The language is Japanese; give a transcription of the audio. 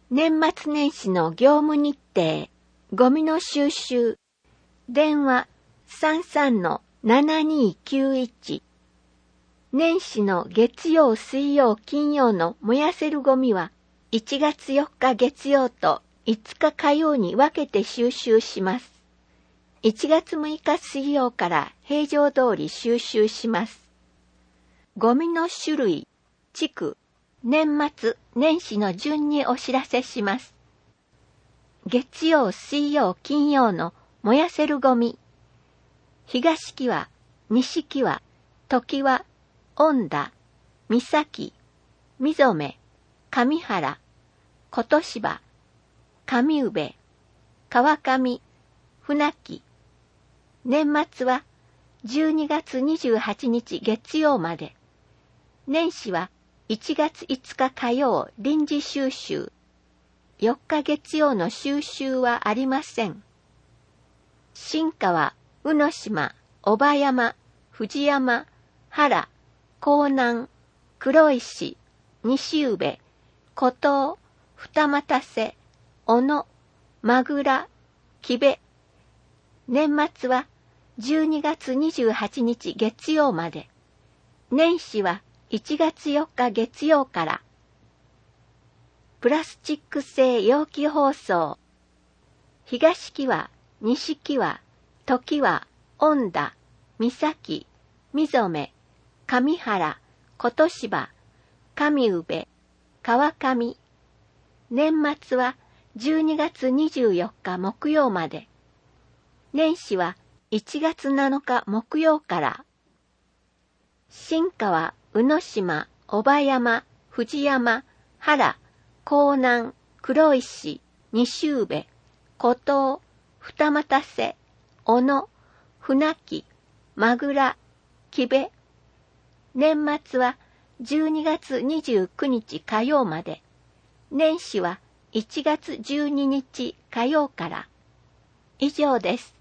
年末年始の業務日程、ゴミの収集、電話33-7291。年始の月曜、水曜、金曜の燃やせるゴミは、1月4日月曜と5日火曜に分けて収集します。1月6日水曜から平常通り収集します。ゴミの種類、地区、年末、年始の順にお知らせします。月曜、水曜、金曜の燃やせるゴミ。東木和、西木和、常和、恩田、三崎、溝目、上原、琴芝、上宇部、川上、船木。年末は12月28日月曜まで。年始は1月5日火曜臨時収集。4日月曜の収集はありません。新川、宇野島、小葉山、藤山、原、江南、黒石、西宇部、古東、二俣瀬、小野、名倉、木部。年末は12月28日月曜まで。年始は1月4日月曜から。プラスチック製容器包装。東木和、西木和、常和、恩田、三崎、溝目、上原、琴芝、上宇部、川上。年末は12月24日木曜まで。年始は1月7日木曜から。新川、宇野島、小葉山、藤山、原、江南、黒石、西宇部、古東、二俣瀬、小野、船木、名倉、木部。年末は12月29日火曜まで。年始は1月12日火曜から。以上です。